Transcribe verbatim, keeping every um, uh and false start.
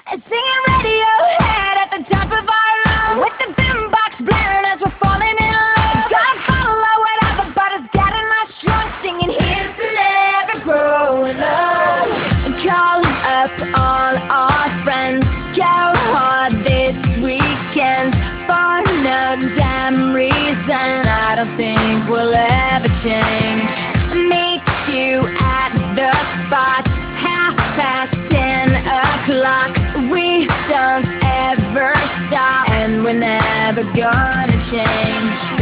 Singing Radiohead at the top of our lungs, with the boombox blaring as we're falling in love. Gotta follow whatever, but it's getting my strong, singing here's to never growing up. Call up all our friends, go hard this weekend, for no damn reason I don't think we'll ever change. Meet you at the spot, half past ten o'clock. We don't ever stop, and we're never gonna change.